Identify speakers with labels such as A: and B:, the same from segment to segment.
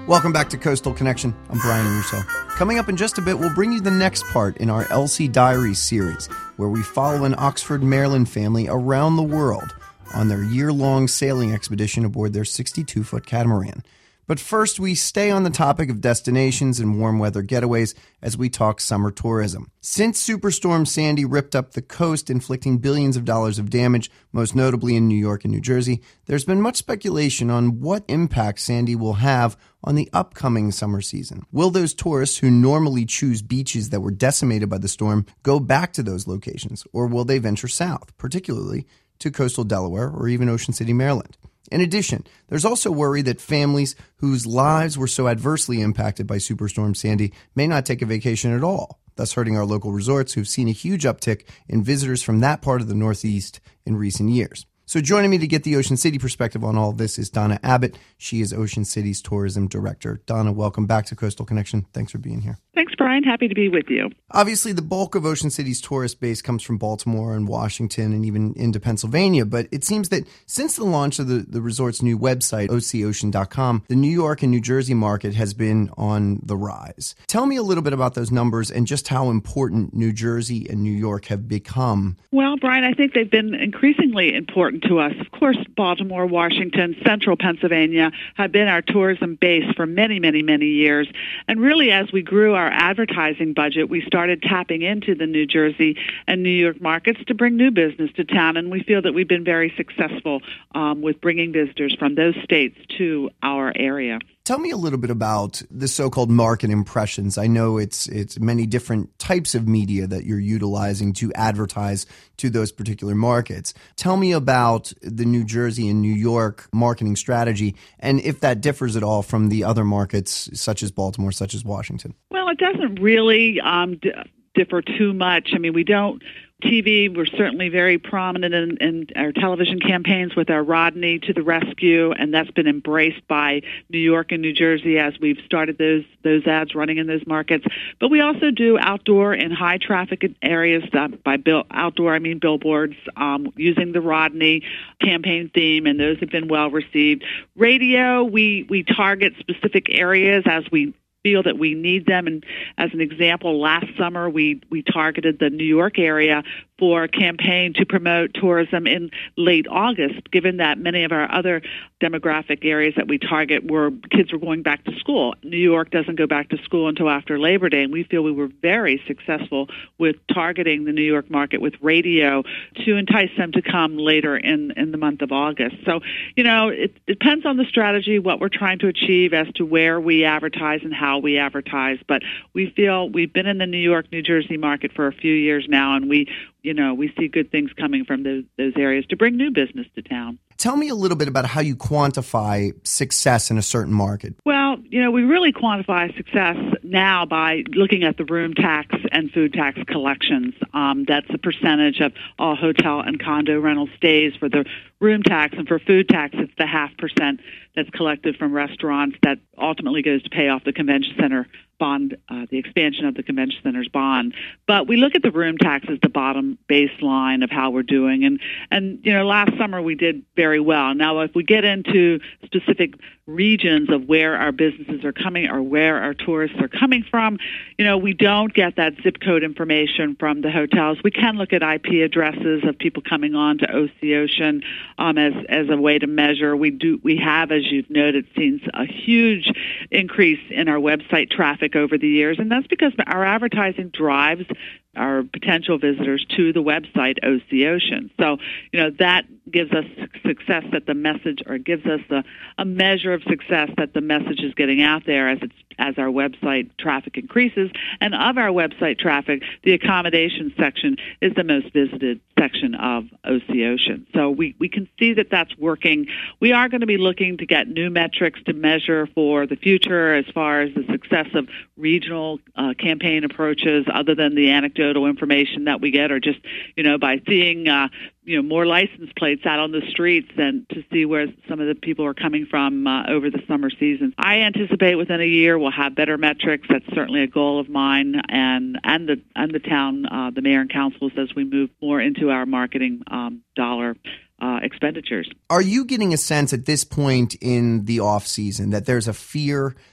A: Welcome back to Coastal Connection. I'm Brian Russo. Coming up in just a bit, we'll bring you the next part in our Elsie Diaries series, where we follow an Oxford, Maryland family around the world on their year-long sailing expedition aboard their 62-foot catamaran. But first, we stay on the topic of destinations and warm weather getaways as we talk summer tourism. Since Superstorm Sandy ripped up the coast, inflicting billions of dollars of damage, most notably in New York and New Jersey, there's been much speculation on what impact Sandy will have on the upcoming summer season. Will those tourists who normally choose beaches that were decimated by the storm go back to those locations, or will they venture south, particularly to coastal Delaware or even Ocean City, Maryland? In addition, there's also worry that families whose lives were so adversely impacted by Superstorm Sandy may not take a vacation at all, thus hurting our local resorts who've seen a huge uptick in visitors from that part of the Northeast in recent years. So joining me to get the Ocean City perspective on all of this is Donna Abbott. She is Ocean City's tourism director. Donna, welcome back to Coastal Connection. Thanks for being here.
B: Thanks, Brian. Happy to be with you.
A: Obviously, the bulk of Ocean City's tourist base comes from Baltimore and Washington and even into Pennsylvania. But it seems that since the launch of the resort's new website, OCOcean.com, the New York and New Jersey market has been on the rise. Tell me a little bit about those numbers and just how important New Jersey and New York have become.
B: Well, Brian, I think they've been increasingly important to us. Of course, Baltimore, Washington, central Pennsylvania have been our tourism base for many, many, many years. And really, as we grew our advertising budget, we started tapping into the New Jersey and New York markets to bring new business to town. And we feel that we've been very successful with bringing visitors from those states to our area.
A: Tell me a little bit about the so-called market impressions. I know it's many different types of media that you're utilizing to advertise to those particular markets. Tell me about the New Jersey and New York marketing strategy and if that differs at all from the other markets such as Baltimore, such as Washington.
B: Well, it doesn't really differ too much. I mean, we don't. TV, we're certainly very prominent in our television campaigns with our Rodney to the Rescue, and that's been embraced by New York and New Jersey as we've started those ads running in those markets. But we also do outdoor and high traffic areas. Outdoor, I mean billboards, using the Rodney campaign theme, and those have been well received. Radio, we target specific areas as we feel that we need them. And as an example, last summer we targeted the New York area for a campaign to promote tourism in late August, given that many of our other demographic areas that we target were kids were going back to school. New York doesn't go back to school until after Labor Day, and we feel we were very successful with targeting the New York market with radio to entice them to come later in the month of August. So, it depends on the strategy, what we're trying to achieve as to where we advertise and how we advertise. But we feel we've been in the New York, New Jersey market for a few years now, and we see good things coming from those areas to bring new business to town.
A: Tell me a little bit about how you quantify success in a certain market.
B: Well, we really quantify success now by looking at the room tax and food tax collections. That's the percentage of all hotel and condo rental stays for the room tax, and for food tax, it's the 0.5% that's collected from restaurants that ultimately goes to pay off the convention center bond, the expansion of the convention center's bond. But we look at the room tax as the bottom baseline of how we're doing. And last summer we did very well. Now, if we get into specific regions of where our businesses are coming or where our tourists are coming from, we don't get that zip code information from the hotels. We can look at IP addresses of people coming on to OC Ocean as a way to measure. We have, as you've noted, seen a huge increase in our website traffic over the years, and that's because our advertising drives our potential visitors to the website OC Ocean. So, that gives us success that the message, or gives us a measure of success that the message is getting out there as our website traffic increases. And of our website traffic, the accommodation section is the most visited section of OC Ocean. So we can see that that's working. We are going to be looking to get new metrics to measure for the future as far as the success of regional campaign approaches, other than the anecdotal information that we get, or just, by seeing more license plates out on the streets than to see where some of the people are coming from over the summer season. I anticipate within a year we'll have better metrics. That's certainly a goal of mine and the town, the mayor and councils, as we move more into our marketing dollar expenditures.
A: Are you getting a sense at this point in the off season that there's a fear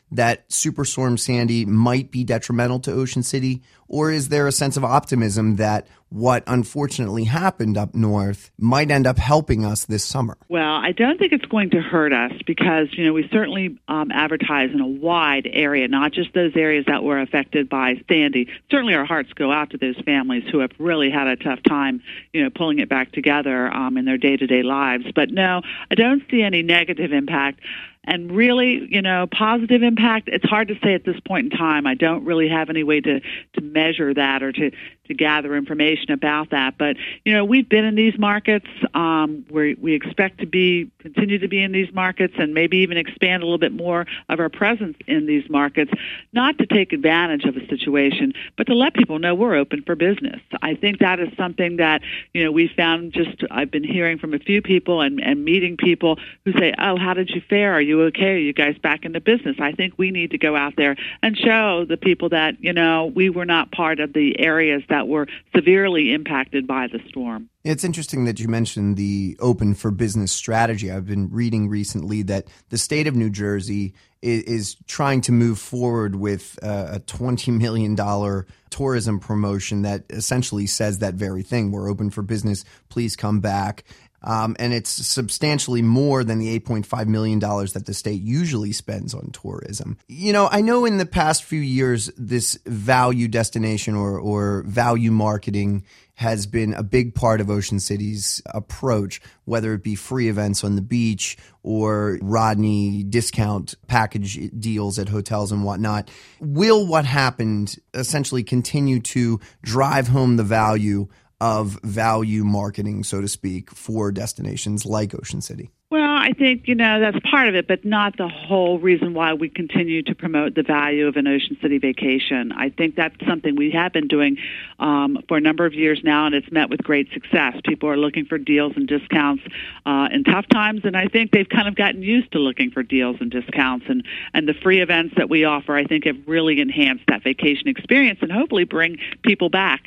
A: that Superstorm Sandy might be detrimental to Ocean City? Or is there a sense of optimism that what unfortunately happened up north might end up helping us this summer?
B: Well, I don't think it's going to hurt us because, we certainly advertise in a wide area, not just those areas that were affected by Sandy. Certainly our hearts go out to those families who have really had a tough time, pulling it back together in their day-to-day lives. But no, I don't see any negative impact. And really, positive impact, it's hard to say at this point in time. I don't really have any way to measure that or to gather information about that. But, we've been in these markets. We expect to continue to be in these markets and maybe even expand a little bit more of our presence in these markets, not to take advantage of a situation, but to let people know we're open for business. I think that is something that, we found I've been hearing from a few people and meeting people who say, oh, how did you fare? Are you okay? Are you guys back into business? I think we need to go out there and show the people that, we were not part of the areas that were severely impacted by the storm.
A: It's interesting that you mentioned the open for business strategy. I've been reading recently that the state of New Jersey is trying to move forward with a $20 million tourism promotion that essentially says that very thing. We're open for business. Please come back. And it's substantially more than the $8.5 million that the state usually spends on tourism. I know in the past few years, this value destination or value marketing has been a big part of Ocean City's approach, whether it be free events on the beach or Rodney discount package deals at hotels and whatnot. Will what happened essentially continue to drive home the value of value marketing, so to speak, for destinations like Ocean City?
B: Well, I think, that's part of it, but not the whole reason why we continue to promote the value of an Ocean City vacation. I think that's something we have been doing for a number of years now, and it's met with great success. People are looking for deals and discounts in tough times, and I think they've kind of gotten used to looking for deals and discounts. And the free events that we offer, I think, have really enhanced that vacation experience and hopefully bring people back,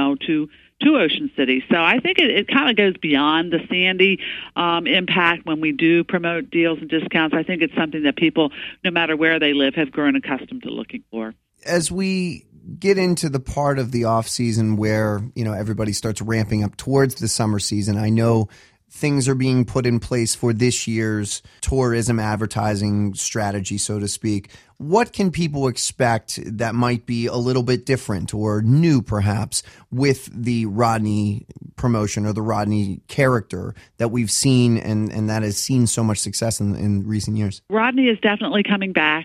B: to Ocean City. So I think it kind of goes beyond the Sandy impact when we do promote deals and discounts. I think it's something that people, no matter where they live, have grown accustomed to looking for.
A: As we get into the part of the off season where, everybody starts ramping up towards the summer season, I know things are being put in place for this year's tourism advertising strategy, so to speak. What can people expect that might be a little bit different or new, perhaps, with the Rodney promotion or the Rodney character that we've seen and that has seen so much success in recent years?
B: Rodney is definitely coming back.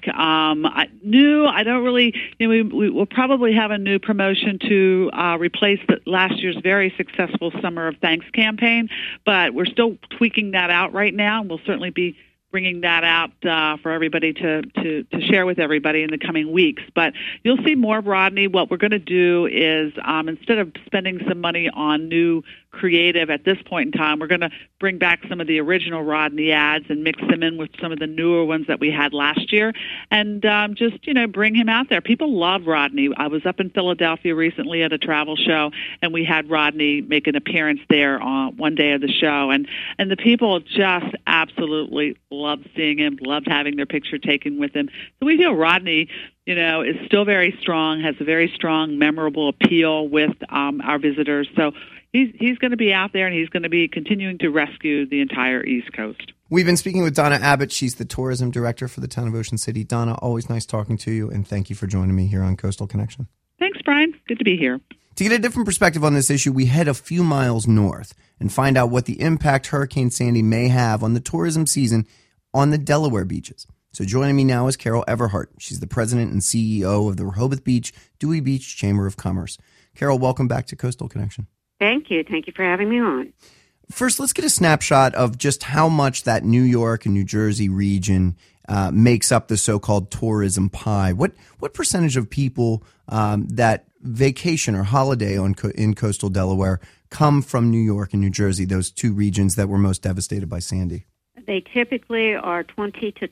B: New, I don't really, we will probably have a new promotion to replace last year's very successful Summer of Thanks campaign, but we're still tweaking that out right now. We'll certainly be bringing that out for everybody to share with everybody in the coming weeks. But you'll see more of Rodney. What we're going to do is instead of spending some money on new creative at this point in time, we're going to bring back some of the original Rodney ads and mix them in with some of the newer ones that we had last year and just, bring him out there. People love Rodney. I was up in Philadelphia recently at a travel show, and we had Rodney make an appearance there on one day of the show. And the people just absolutely loved seeing him, loved having their picture taken with him. So we feel Rodney, is still very strong, has a very strong, memorable appeal with our visitors. So he's going to be out there, and he's going to be continuing to rescue the entire East Coast.
A: We've been speaking with Donna Abbott. She's the tourism director for the town of Ocean City. Donna, always nice talking to you, and thank you for joining me here on Coastal Connection.
B: Thanks, Brian. Good to be here.
A: To get a different perspective on this issue, we head a few miles north and find out what the impact Hurricane Sandy may have on the tourism season on the Delaware beaches. So joining me now is Carol Everhart. She's the president and CEO of the Rehoboth Beach, Dewey Beach Chamber of Commerce. Carol, welcome back to Coastal Connection.
C: Thank you. Thank you for having me on.
A: First, let's get a snapshot of just how much that New York and New Jersey region makes up the so-called tourism pie. What percentage of people that vacation or holiday in coastal Delaware come from New York and New Jersey, those two regions that were most devastated by Sandy?
C: They typically are 20 to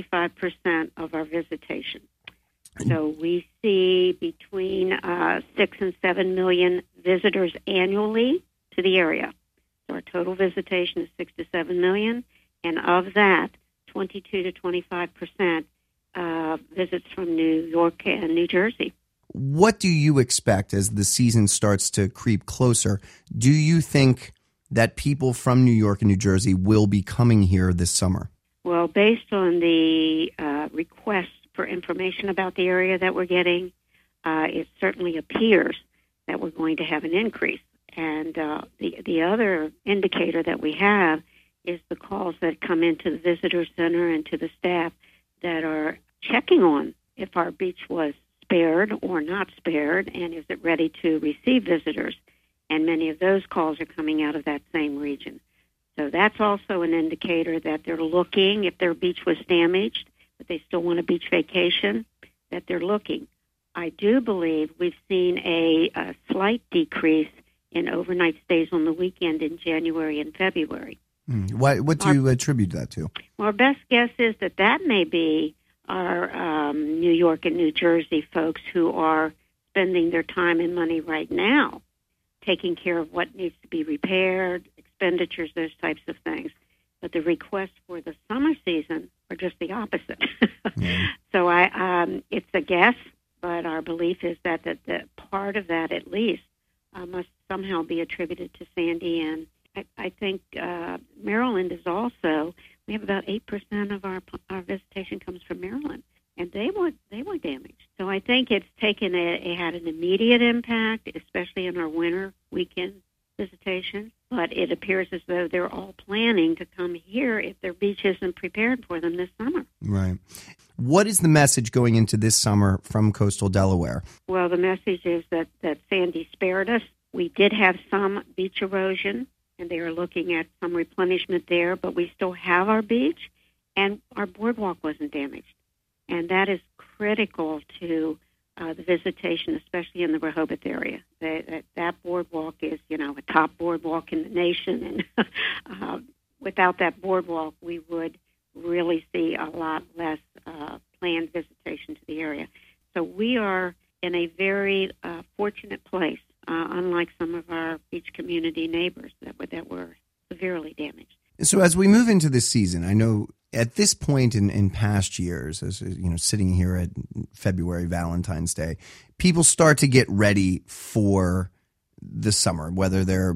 C: 25% of our visitation. So we see between 6 and 7 million visitors annually to the area. So our total visitation is 6 to 7 million, and of that, 22 to 25% visits from New York and New Jersey.
A: What do you expect as the season starts to creep closer? Do you think that people from New York and New Jersey will be coming here this summer?
C: Well, based on the requests for information about the area that we're getting, it certainly appears that we're going to have an increase. And the other indicator that we have is the calls that come into the visitor center and to the staff that are checking on if our beach was spared or not spared, and is it ready to receive visitors. And many of those calls are coming out of that same region. So that's also an indicator that they're looking, if their beach was damaged, but they still want a beach vacation, that they're looking. I do believe we've seen a slight decrease in overnight stays on the weekend in January and February.
A: What do you attribute that to?
C: Well, our best guess is that may be our New York and New Jersey folks who are spending their time and money right now taking care of what needs to be repaired, expenditures, those types of things. But the requests for the summer season are just the opposite. Yeah. So it's a guess, but our belief is that the part of that at least must somehow be attributed to Sandy. And I think Maryland is also, we have about 8% of our visitation comes from Maryland, and they were damaged. So I think it's it had an immediate impact, especially in our winter weekend visitation. But it appears as though they're all planning to come here if their beach isn't prepared for them this summer.
A: Right. What is the message going into this summer from coastal Delaware?
C: Well, the message is that Sandy spared us. We did have some beach erosion, and they are looking at some replenishment there, but we still have our beach, and our boardwalk wasn't damaged. And that is critical to the visitation, especially in the Rehoboth area. That boardwalk is, a top boardwalk in the nation, and without that boardwalk, we would really see a lot less planned visitation to the area. So we are in a very fortunate place, unlike some of our beach community neighbors that were severely damaged.
A: So as we move into this season, I know at this point in past years, as sitting here at February, Valentine's Day, people start to get ready for the summer, whether they're,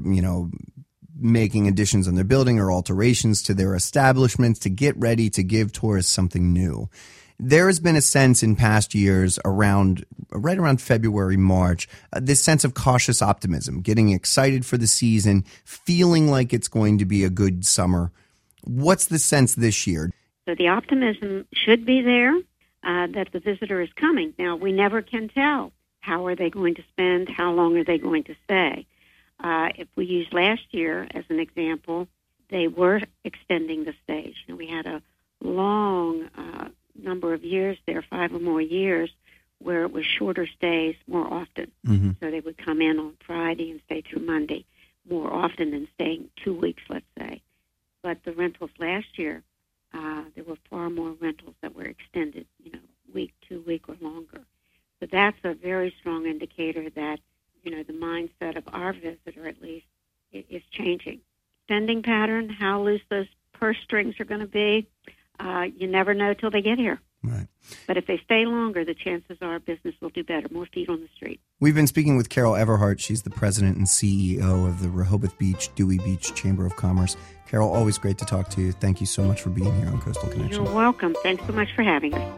A: making additions on their building or alterations to their establishments to get ready to give tourists something new. There has been a sense in past years right around February, March, this sense of cautious optimism, getting excited for the season, feeling like it's going to be a good summer. What's the sense this year?
C: So the optimism should be there that the visitor is coming. Now, we never can tell. How are they going to spend? How long are they going to stay? If we use last year as an example, they were extending the stays. We had a long number of years there, 5 or more years, where it was shorter stays more often. Mm-hmm. So they would come in on Friday and stay through Monday more often than staying 2 weeks, let's say. But the rentals last year, there were far more rentals that were extended, week, 2 week or longer. So that's a very strong indicator that, the mindset of our visitor, at least, is changing. Spending pattern, how loose those purse strings are going to be, you never know till they get here.
A: Right.
C: But if they stay longer, the chances are business will do better, more feet on the street.
A: We've been speaking with Carol Everhart. She's the president and CEO of the Rehoboth Beach, Dewey Beach Chamber of Commerce. Carol, always great to talk to you. Thank you so much for being here on Coastal Connection.
C: You're welcome. Thanks so much for having us.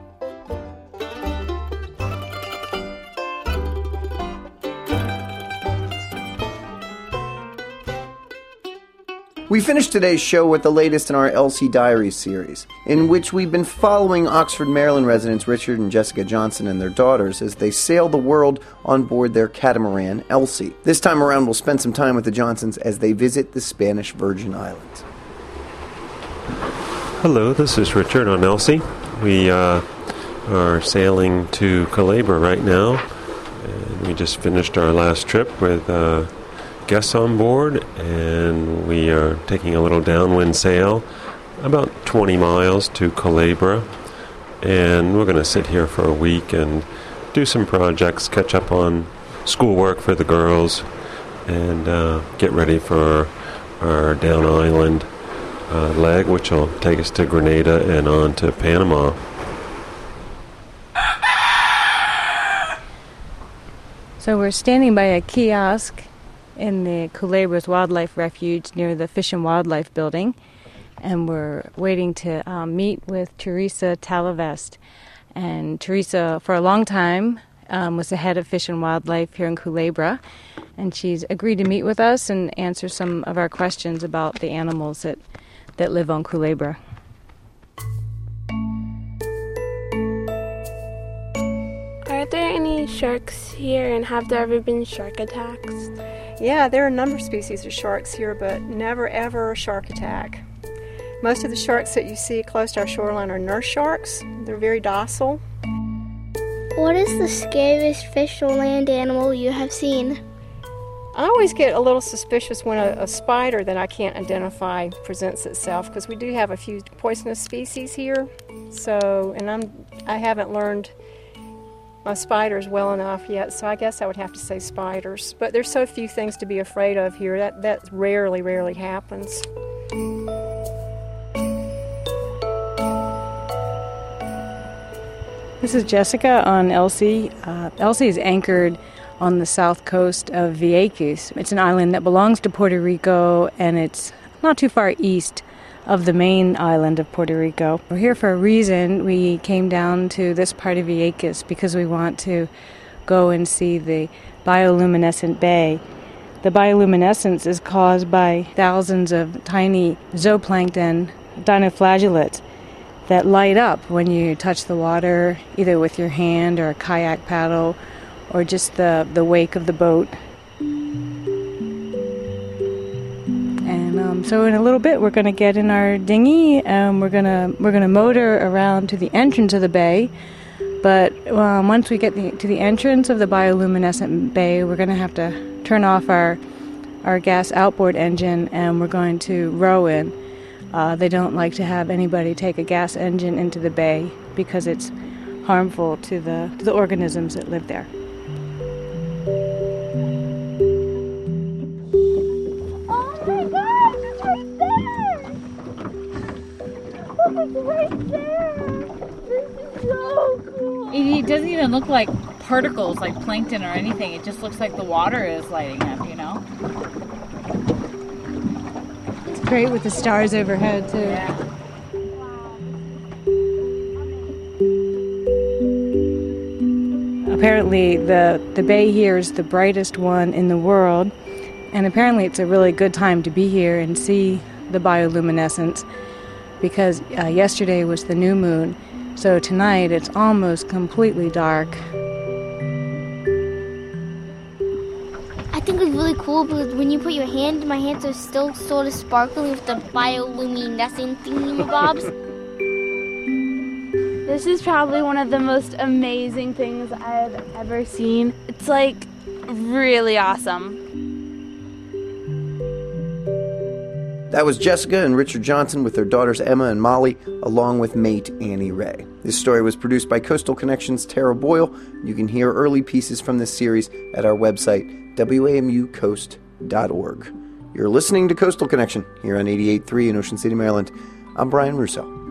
A: We finished today's show with the latest in our Elsie Diaries series, in which we've been following Oxford, Maryland residents Richard and Jessica Johnson and their daughters as they sail the world on board their catamaran, Elsie. This time around, we'll spend some time with the Johnsons as they visit the Spanish Virgin Islands.
D: Hello, this is Richard on Elsie. We are sailing to Culebra right now, and we just finished our last trip with guests on board, and we are taking a little downwind sail about 20 miles to Culebra, and we're going to sit here for a week and do some projects, catch up on schoolwork for the girls, and get ready for our down island leg, which will take us to Grenada and on to Panama.
E: So we're standing by a kiosk in the Culebras Wildlife Refuge near the Fish and Wildlife Building, and we're waiting to meet with Teresa Talavest. And Teresa, for a long time, was the head of Fish and Wildlife here in Culebra, and she's agreed to meet with us and answer some of our questions about the animals that live on Culebra.
F: Are there any sharks here, and have there ever been shark attacks?
G: Yeah, there are a number of species of sharks here, but never ever a shark attack. Most of the sharks that you see close to our shoreline are nurse sharks. They're very docile.
H: What is the scariest fish or land animal you have seen?
G: I always get a little suspicious when a spider that I can't identify presents itself, because we do have a few poisonous species here. So, and I haven't learned my spiders well enough yet, so I guess I would have to say spiders. But there's so few things to be afraid of here. That rarely happens.
E: This is Jessica on Elsie. Elsie is anchored on the south coast of Vieques. It's an island that belongs to Puerto Rico, and it's not too far east of the main island of Puerto Rico. We're here for a reason. We came down to this part of Vieques because we want to go and see the bioluminescent bay. The bioluminescence is caused by thousands of tiny zooplankton dinoflagellates that light up when you touch the water, either with your hand or a kayak paddle or just the wake of the boat. And so in a little bit we're going to get in our dinghy and we're going to motor around to the entrance of the bay. But once we get to the entrance of the bioluminescent bay, we're going to have to turn off our gas outboard engine, and we're going to row in. They don't like to have anybody take a gas engine into the bay because it's harmful to the organisms that live there.
H: Oh my gosh, it's right there! Look, it's right there! This is so cool!
I: It doesn't even look like particles, like plankton or anything. It just looks like the water is lighting up, you know?
E: Great with the stars overhead too.
I: Yeah.
E: Apparently the bay here is the brightest one in the world, and apparently it's a really good time to be here and see the bioluminescence because yesterday was the new moon, so tonight it's almost completely dark.
H: I think it's really cool because when you put your hand, my hands are still sort of sparkling with the bioluminescent thingamabobs.
F: This is probably one of the most amazing things I've ever seen. It's like really awesome.
A: That was Jessica and Richard Johnson with their daughters Emma and Molly, along with mate Annie Ray. This story was produced by Coastal Connections' Tara Boyle. You can hear early pieces from this series at our website, wamucoast.org. You're listening to Coastal Connection here on 88.3 in Ocean City, Maryland. I'm Brian Russo.